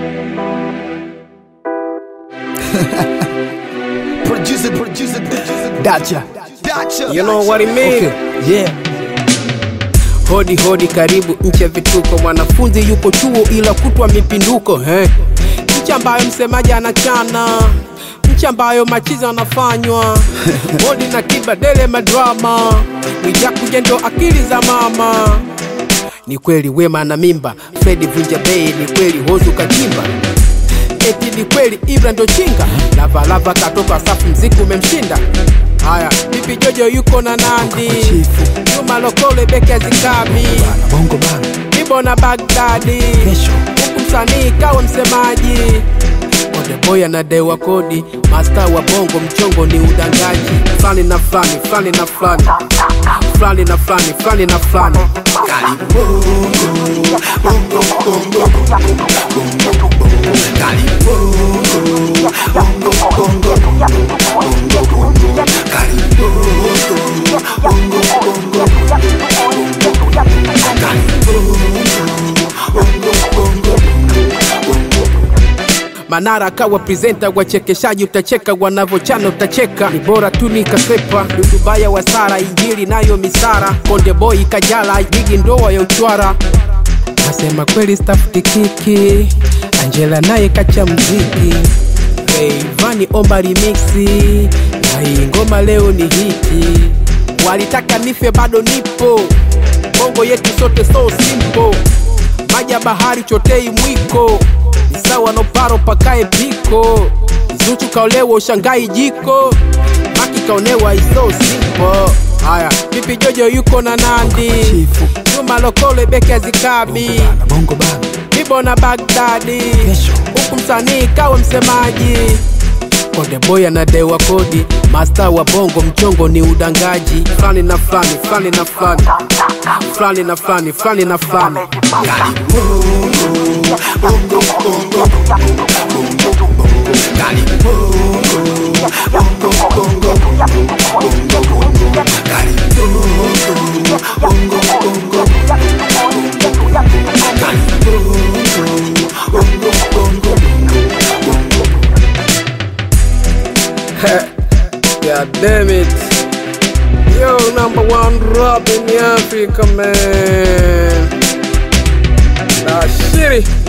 Producer. Dacha. You know what it mean? Okay. Yeah. Hodi karibu nchi ya vituko. Mwanafunzi yuko chuo ila kutwa mipinduko. Nchi ambayo msemaji anachana, nchi ambayo machizo anafanywa. Hodi na kibadele madrama, Mwijaku jendo akili za mama. Ni kweli Wema na mimba, Freddy Vunja Bay. Ni kweli Hozu kachimba, eti ni kweli Ibra ndo chinga. Lava katoka safu mziki umemshinda. Haya, Pipi Jojo yuko na Nandi, Juma Lokole Beke Zikabi, Bongo bana, Ibo na Baghdadi, huku msanii kawa msemaji. Ode boy anadewa kodi, master wa bongo mchongo ni udangaji. Flani na flani, flani na flani, flani na flani, flani na flani. Manara kawa presenter, wachekeshaji utacheka, wanavochana utacheka. Ni bora tu nikasepa, Dudubaya wa Sara, Injili nayo misara. Konde Boy Kajala, Gigi ndoa ya uchwara. Nasema kweli staff tikiki, Angela naye kacha mziki. Vani omba remixi, na hii ngoma leo ni hiti. Walitaka nife bado nipo, bongo yetu sote so simple. Maja bahari chotei mwiko, sawa no paro pakae piko. Zuchu kaolewa ushangai jiko, Maki kaonewa iso simple. Haya, Pipi Jojo yuko na Nandi, Juma Lokole Beke Zikabi, Bongo bana, Ibo na Baghdadi, huku msanii kawa msemaji. Konde Boy anadewa kodi, master wa bongo mchongo ni udangaji. Flani na flani, flani na flani, flani na flani, flani na flani. God damn it. Yo, #1 rap in Africa, man. Nah, shitty.